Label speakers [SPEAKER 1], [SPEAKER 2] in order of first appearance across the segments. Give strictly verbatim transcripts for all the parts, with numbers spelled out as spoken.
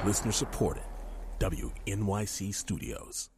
[SPEAKER 1] Listener supported. W N Y C Studios.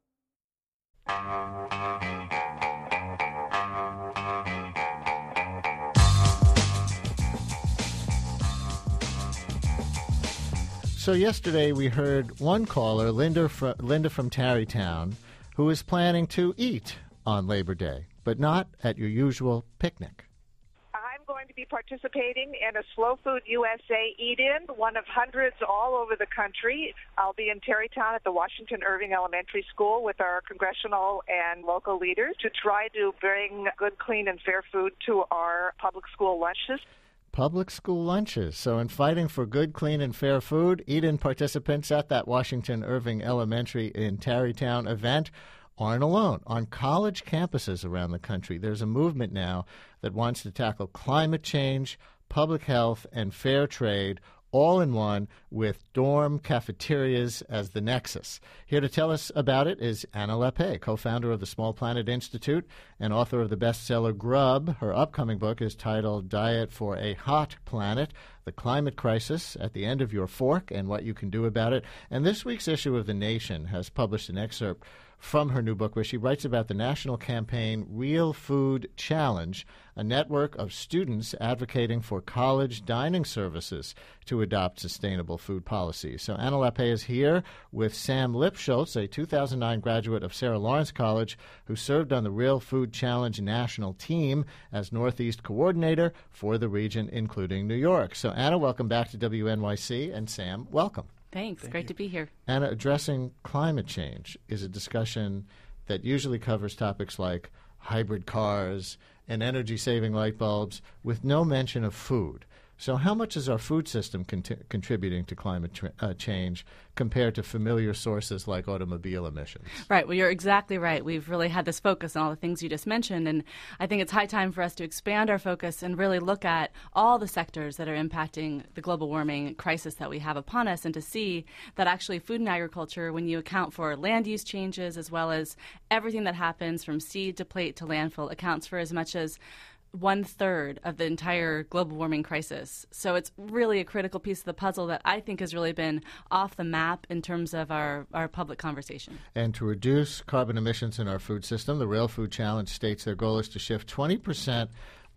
[SPEAKER 2] So yesterday we heard one caller, Linda, fr- Linda from Tarrytown, who is planning to eat on Labor Day, but not at your usual picnic.
[SPEAKER 3] I'm going to be participating in a Slow Food U S A eat-in, one of hundreds all over the country. I'll be in Tarrytown at the Washington Irving Elementary School with our congressional and local leaders to try to bring good, clean, and fair food to our public school lunches.
[SPEAKER 2] Public school lunches. So in fighting for good, clean, and fair food, eat-in participants at that Washington Irving Elementary in Tarrytown event aren't alone. On college campuses around the country, there's a movement now that wants to tackle climate change, public health, and fair trade all in one, with dorm cafeterias as the nexus. Here to tell us about it is Anna Lepe, co-founder of the Small Planet Institute and author of the bestseller Grub. Her upcoming book is titled Diet for a Hot Planet, The Climate Crisis at the End of Your Fork and What You Can Do About It. And this week's issue of The Nation has published an excerpt from her new book where she writes about the national campaign Real Food Challenge, a network of students advocating for college dining services to adopt sustainable food policies. So Anna Lepe is here with Sam Lipschultz, a two thousand nine graduate of Sarah Lawrence College who served on the Real Food Challenge national team as Northeast coordinator for the region, including New York. So Anna, welcome back to W N Y C, and Sam, welcome.
[SPEAKER 4] Thanks. Thank Great you. to be here.
[SPEAKER 2] Anna, addressing climate change is a discussion that usually covers topics like hybrid cars and energy-saving light bulbs with no mention of food. So how much is our food system cont- contributing to climate tra- uh, change compared to familiar sources like automobile emissions?
[SPEAKER 4] Right. Well, you're exactly right. We've really had this focus on all the things you just mentioned, and I think it's high time for us to expand our focus and really look at all the sectors that are impacting the global warming crisis that we have upon us, and to see that actually food and agriculture, when you account for land use changes as well as everything that happens from seed to plate to landfill, accounts for as much as one-third of the entire global warming crisis. So it's really a critical piece of the puzzle that I think has really been off the map in terms of our, our public conversation.
[SPEAKER 2] And to reduce carbon emissions in our food system, the Real Food Challenge states their goal is to shift twenty percent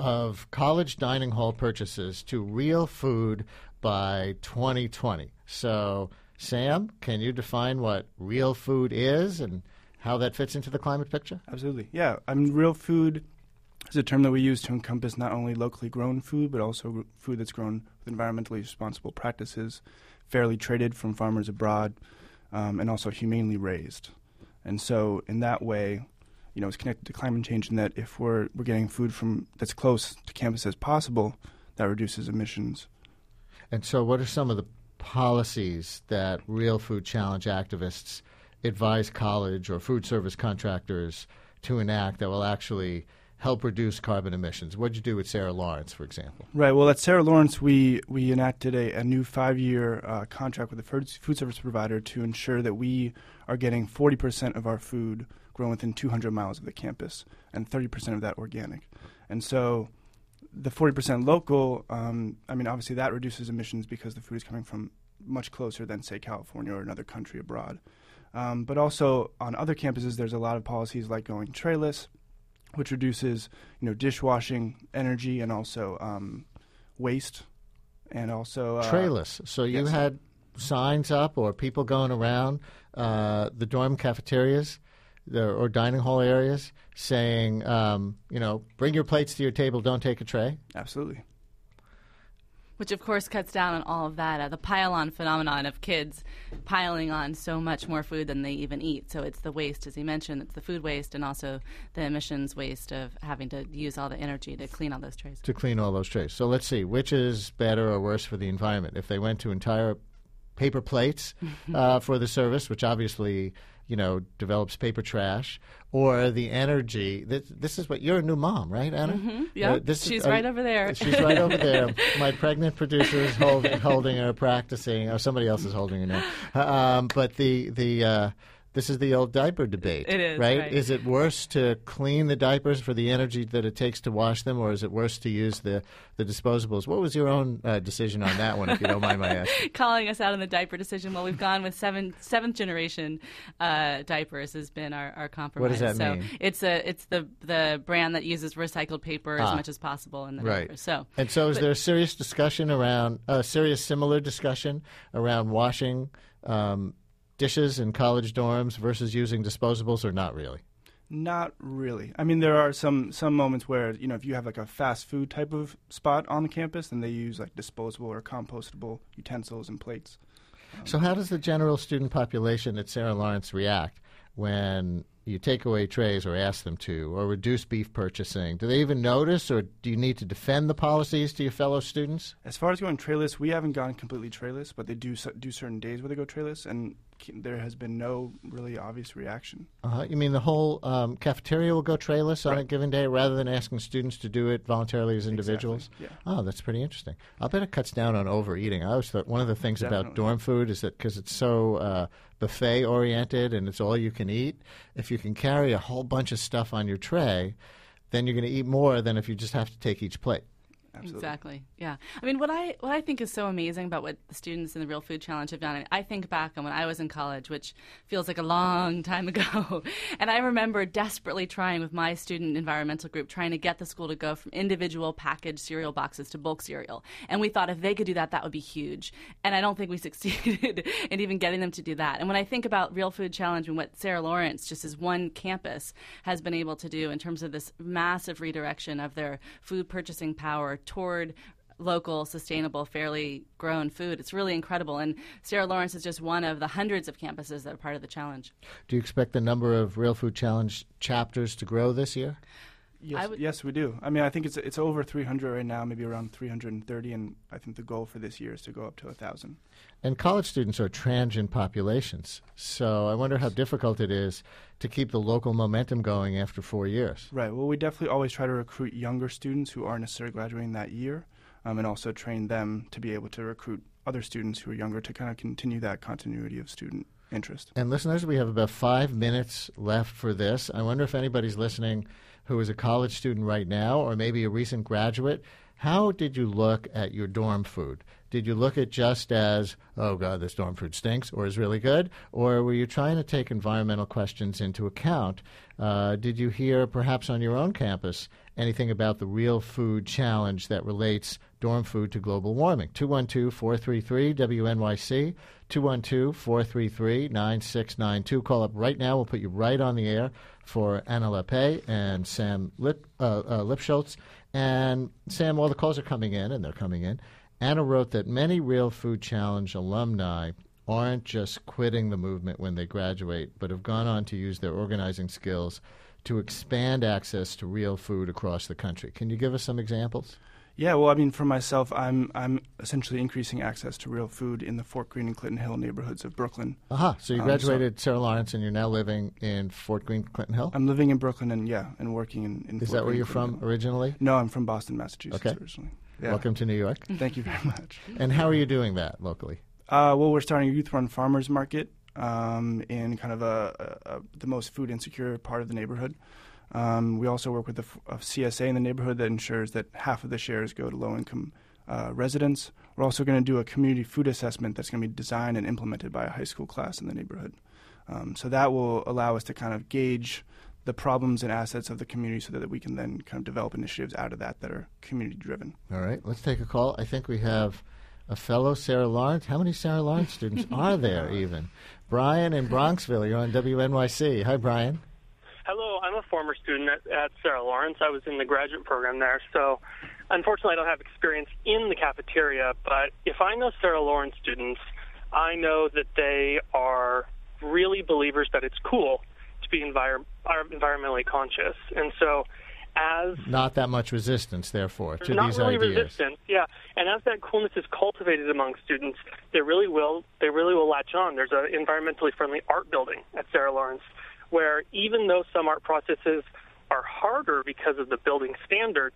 [SPEAKER 2] of college dining hall purchases to real food by twenty twenty. So, Sam, can you define what real food is and how that fits into the climate picture?
[SPEAKER 5] Absolutely. Yeah. I mean, real food is a term that we use to encompass not only locally grown food, but also food that's grown with environmentally responsible practices, fairly traded from farmers abroad, um, and also humanely raised. And so in that way, you know, it's connected to climate change in that if we're we're getting food from that's close to campus as possible, that reduces emissions.
[SPEAKER 2] And so what are some of the policies that Real Food Challenge activists advise college or food service contractors to enact that will actually help reduce carbon emissions? What did you do with Sarah Lawrence, for example?
[SPEAKER 5] Right. Well, at Sarah Lawrence, we, we enacted a, a new five-year uh, contract with a food, food service provider to ensure that we are getting forty percent of our food grown within two hundred miles of the campus and thirty percent of that organic. And so the forty percent local, um, I mean, obviously that reduces emissions because the food is coming from much closer than, say, California or another country abroad. Um, but also on other campuses, there's a lot of policies like going trayless, which reduces, you know, dishwashing energy and also um, waste, and also uh,
[SPEAKER 2] trayless. So you
[SPEAKER 5] yes.
[SPEAKER 2] had signs up or people going around uh, the dorm cafeterias the, or dining hall areas saying, um, you know, bring your plates to your table, don't take a tray?
[SPEAKER 5] Absolutely.
[SPEAKER 4] Which, of course, cuts down on all of that, uh, the pile-on phenomenon of kids piling on so much more food than they even eat. So it's the waste, as you mentioned, it's the food waste and also the emissions waste of having to use all the energy to clean all those trays.
[SPEAKER 2] To clean all those trays. So let's see, which is better or worse for the environment? If they went to entire paper plates uh, for the service, which obviously, you know, develops paper trash, or the energy. This, this is what, you're a new mom, right, Anna?
[SPEAKER 4] Mm-hmm. Yeah,
[SPEAKER 2] uh, this
[SPEAKER 4] she's
[SPEAKER 2] is, uh,
[SPEAKER 4] right over there.
[SPEAKER 2] She's right over there. My pregnant producer is hold, holding her, practicing, or somebody else is holding her now. Um, but the the uh, This is the old diaper debate.
[SPEAKER 4] It is,
[SPEAKER 2] right?
[SPEAKER 4] right.
[SPEAKER 2] Is it worse to clean the diapers for the energy that it takes to wash them, or is it worse to use the, the disposables? What was your own uh, decision on that one, if you don't mind my asking?
[SPEAKER 4] Calling us out on the diaper decision. Well, we've gone with seven, seventh generation uh, diapers has been our, our compromise.
[SPEAKER 2] What does that
[SPEAKER 4] so
[SPEAKER 2] mean?
[SPEAKER 4] It's a it's the the brand that uses recycled paper
[SPEAKER 2] Ah.
[SPEAKER 4] as much as possible in the
[SPEAKER 2] Right.
[SPEAKER 4] diapers. So
[SPEAKER 2] And so is
[SPEAKER 4] but-
[SPEAKER 2] there a serious discussion around, a serious similar discussion around washing um, dishes in college dorms versus using disposables, or not really?
[SPEAKER 5] Not really. I mean, there are some, some moments where, you know, if you have like a fast food type of spot on the campus, then they use like disposable or compostable utensils and plates.
[SPEAKER 2] So how does the general student population at Sarah Lawrence react when you take away trays or ask them to, or reduce beef purchasing? Do they even notice, or do you need to defend the policies to your fellow students?
[SPEAKER 5] As far as going trayless, we haven't gone completely trayless, but they do s- do certain days where they go trayless, and c- there has been no really obvious reaction.
[SPEAKER 2] Uh-huh. You mean the whole um, cafeteria will go trayless on
[SPEAKER 5] Right.
[SPEAKER 2] a given day rather than asking students to do it voluntarily as individuals?
[SPEAKER 5] Exactly,
[SPEAKER 2] Oh, that's pretty interesting. I'll bet it cuts down on overeating. I always thought one of the things about
[SPEAKER 5] Definitely.
[SPEAKER 2] dorm food is that because it's so uh, buffet oriented and it's all you can eat, if you can carry a whole bunch of stuff on your tray, then you're going to eat more than if you just have to take each plate.
[SPEAKER 5] Absolutely.
[SPEAKER 4] Exactly. Yeah. I mean, what I what I think is so amazing about what the students in the Real Food Challenge have done, and I think back on when I was in college, which feels like a long time ago, and I remember desperately trying with my student environmental group, trying to get the school to go from individual packaged cereal boxes to bulk cereal. And we thought if they could do that, that would be huge. And I don't think we succeeded in even getting them to do that. And when I think about Real Food Challenge and what Sarah Lawrence, just as one campus, has been able to do in terms of this massive redirection of their food purchasing power toward local, sustainable, fairly grown food. It's really incredible. And Sarah Lawrence is just one of the hundreds of campuses that are part of the challenge.
[SPEAKER 2] Do you expect the number of Real Food Challenge chapters to grow this year?
[SPEAKER 5] Yes,
[SPEAKER 4] I would-
[SPEAKER 5] yes, we do. I mean, I think it's it's over three hundred right now, maybe around three hundred thirty, and I think the goal for this year is to go up to one thousand.
[SPEAKER 2] And college students are transient populations, so I wonder how difficult it is to keep the local momentum going after four years.
[SPEAKER 5] Right. Well, we definitely always try to recruit younger students who aren't necessarily graduating that year, um, and also train them to be able to recruit other students who are younger to kind of continue that continuity of student interest.
[SPEAKER 2] And listeners, we have about five minutes left for this. I wonder if anybody's listening who is a college student right now, or maybe a recent graduate. How did you look at your dorm food? Did you look at just as, oh, God, this dorm food stinks or is really good? Or were you trying to take environmental questions into account? Uh, did you hear, perhaps on your own campus, anything about the Real Food Challenge that relates dorm food to global warming? two one two, four three three, W N Y C, two one two, four three three, nine six nine two. Call up right now. We'll put you right on the air for Anna Lepay and Sam Lip, uh, uh, Lipschultz. And, Sam, all the calls are coming in, and they're coming in. Anna wrote that many Real Food Challenge alumni aren't just quitting the movement when they graduate, but have gone on to use their organizing skills to expand access to real food across the country. Can you give us some examples?
[SPEAKER 5] Yeah, well, I mean, for myself, I'm I'm essentially increasing access to real food in the Fort Greene and Clinton Hill neighborhoods of Brooklyn.
[SPEAKER 2] Aha, so you
[SPEAKER 5] Um,
[SPEAKER 2] graduated Sarah Lawrence, and you're now living in Fort Greene, Clinton Hill?
[SPEAKER 5] I'm living in Brooklyn and yeah, and working in. in
[SPEAKER 2] Is
[SPEAKER 5] Fort
[SPEAKER 2] that where
[SPEAKER 5] Greene,
[SPEAKER 2] you're
[SPEAKER 5] Clinton
[SPEAKER 2] from
[SPEAKER 5] Hill.
[SPEAKER 2] originally?
[SPEAKER 5] No, I'm from Boston, Massachusetts
[SPEAKER 2] Okay.
[SPEAKER 5] originally. Yeah.
[SPEAKER 2] Welcome to New York.
[SPEAKER 5] Thank you very much.
[SPEAKER 2] And how are you doing that locally?
[SPEAKER 5] Uh, well, we're starting a youth-run farmers market um, in kind of a, a, a the most food insecure part of the neighborhood. Um, we also work with the f- a C S A in the neighborhood that ensures that half of the shares go to low-income uh, residents. We're also going to do a community food assessment that's going to be designed and implemented by a high school class in the neighborhood. Um, so that will allow us to kind of gauge the problems and assets of the community so that we can then kind of develop initiatives out of that that are community-driven.
[SPEAKER 2] All right, let's take a call. I think we have a fellow Sarah Lawrence. How many Sarah Lawrence students are there even? Brian in Bronxville, you're on W N Y C. Hi, Brian.
[SPEAKER 6] Hello, I'm a former student at, at Sarah Lawrence. I was in the graduate program there, so unfortunately I don't have experience in the cafeteria, but if I know Sarah Lawrence students, I know that they are really believers that it's cool to be envir- are environmentally conscious. And so as...
[SPEAKER 2] Not that much resistance, therefore, to
[SPEAKER 6] not
[SPEAKER 2] these
[SPEAKER 6] really
[SPEAKER 2] ideas.
[SPEAKER 6] resistant, yeah. And as that coolness is cultivated among students, they really will they really will latch on. There's an environmentally friendly art building at Sarah Lawrence where even though some art processes are harder because of the building standards,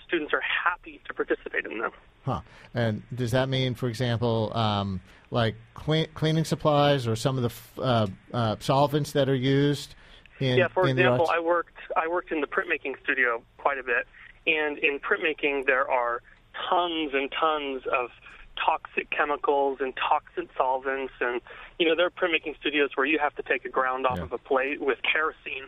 [SPEAKER 6] students are happy to participate in them.
[SPEAKER 2] Huh. And does that mean, for example, um, like clean, cleaning supplies or some of the f- uh, uh, solvents that are used in,
[SPEAKER 6] yeah, for
[SPEAKER 2] in
[SPEAKER 6] example,
[SPEAKER 2] the arts?
[SPEAKER 6] I worked I worked in the printmaking studio quite a bit, and in printmaking there are tons and tons of toxic chemicals and toxic solvents, and you know there are printmaking studios where you have to take a ground off
[SPEAKER 2] Yeah.
[SPEAKER 6] of a plate with kerosene,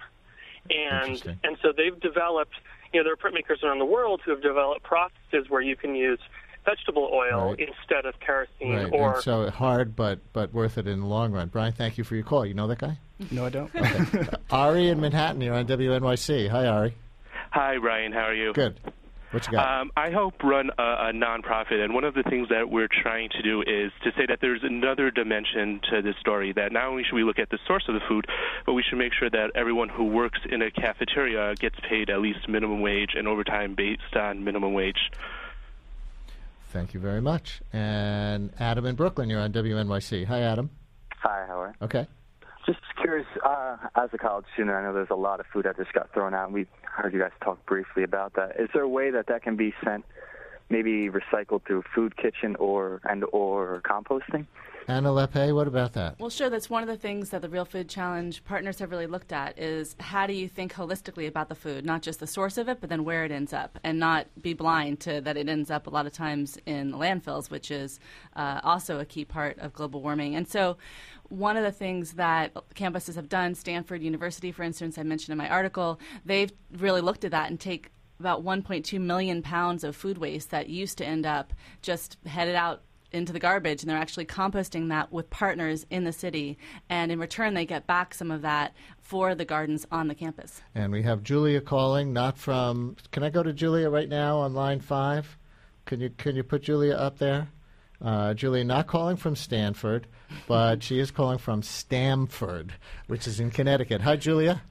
[SPEAKER 6] and
[SPEAKER 2] Interesting.
[SPEAKER 6] and so they've developed. You know, there are printmakers around the world who have developed processes where you can use vegetable oil
[SPEAKER 2] Right.
[SPEAKER 6] instead of kerosene,
[SPEAKER 2] Right.
[SPEAKER 6] or
[SPEAKER 2] And so hard, but but worth it in the long run. Brian, thank you for your call. You know that guy?
[SPEAKER 5] No, I don't.
[SPEAKER 2] Okay. Ari in Manhattan, you're on W N Y C. Hi, Ari.
[SPEAKER 7] Hi, Ryan. How are you?
[SPEAKER 2] Good. What you got?
[SPEAKER 7] Um, I help run a, a nonprofit, and one of the things that we're trying to do is to say that there's another dimension to this story, that not only should we look at the source of the food, but we should make sure that everyone who works in a cafeteria gets paid at least minimum wage and overtime based on minimum wage.
[SPEAKER 2] Thank you very much. And Adam in Brooklyn, you're on W N Y C. Hi, Adam.
[SPEAKER 8] Hi, how are you?
[SPEAKER 2] Okay.
[SPEAKER 8] Just curious, uh, as a college student, I know there's a lot of food that just got thrown out, and we heard you guys talk briefly about that. Is there a way that that can be sent, maybe recycled through food kitchen or and or composting?
[SPEAKER 2] Anna Lepe, what about that?
[SPEAKER 4] Well, sure. That's one of the things that the Real Food Challenge partners have really looked at is how do you think holistically about the food, not just the source of it, but then where it ends up, and not be blind to that it ends up a lot of times in landfills, which is uh, also a key part of global warming. And so one of the things that campuses have done, Stanford University, for instance, I mentioned in my article, they've really looked at that and take about one point two million pounds of food waste that used to end up just headed out into the garbage, and they're actually composting that with partners in the city, and in return they get back some of that for the gardens on the campus.
[SPEAKER 2] And we have Julia calling, not from, can I go to Julia right now on line five? Can you can you put Julia up there? Uh, Julia not calling from Stanford, but she is calling from Stamford, which is in Connecticut. Hi, Julia.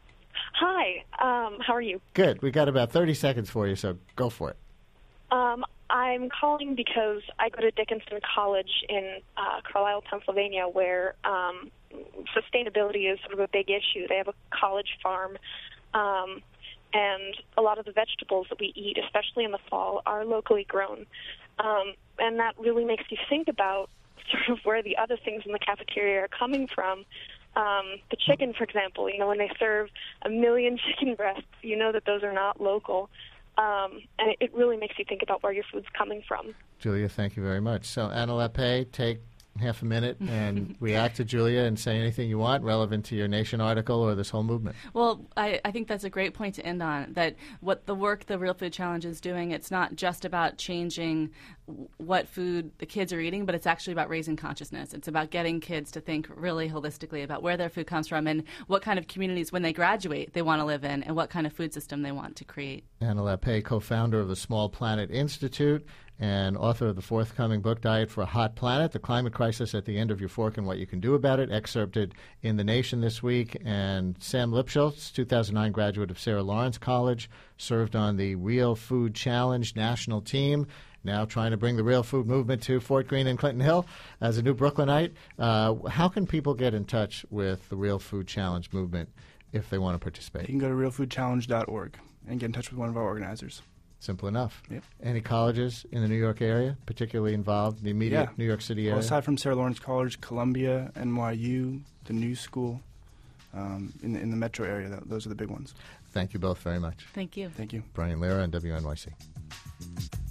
[SPEAKER 9] Hi, um, how are you?
[SPEAKER 2] Good. We got about thirty seconds for you, so go for it.
[SPEAKER 9] Um, I'm calling because I go to Dickinson College in uh, Carlisle, Pennsylvania, where um, sustainability is sort of a big issue. They have a college farm, um, and a lot of the vegetables that we eat, especially in the fall, are locally grown. Um, and that really makes you think about sort of where the other things in the cafeteria are coming from. Um, the chicken, for example, you know, when they serve a million chicken breasts, you know that those are not local. Um, and it, it really makes you think about where your food's coming from.
[SPEAKER 2] Julia, thank you very much. So, Anna Lepe, take half a minute and react to Julia and say anything you want relevant to your Nation article or this whole movement.
[SPEAKER 4] Well, I, I think that's a great point to end on, that what the work the Real Food Challenge is doing, it's not just about changing what food the kids are eating, but it's actually about raising consciousness. It's about getting kids to think really holistically about where their food comes from and what kind of communities, when they graduate, they want to live in and what kind of food system they want to create.
[SPEAKER 2] Anna Lepe, co-founder of the Small Planet Institute and author of the forthcoming book, Diet for a Hot Planet, The Climate Crisis at the End of Your Fork and What You Can Do About It, excerpted in The Nation this week. And Sam Lipschultz, two thousand nine graduate of Sarah Lawrence College, served on the Real Food Challenge national team, now trying to bring the real food movement to Fort Greene and Clinton Hill as a new Brooklynite. Uh, how can people get in touch with the Real Food Challenge movement if they want to participate?
[SPEAKER 5] You can go to real food challenge dot org and get in touch with one of our organizers.
[SPEAKER 2] Simple enough.
[SPEAKER 5] Yep.
[SPEAKER 2] Any colleges in the New York area particularly involved, the immediate
[SPEAKER 5] Yeah.
[SPEAKER 2] New York City area?
[SPEAKER 5] Well, aside from Sarah Lawrence College, Columbia, N Y U, the New School, um, in, the, in the metro area, that, those are the big ones.
[SPEAKER 2] Thank you both very much.
[SPEAKER 4] Thank you.
[SPEAKER 5] Thank you.
[SPEAKER 2] Brian Lehrer on W N Y C.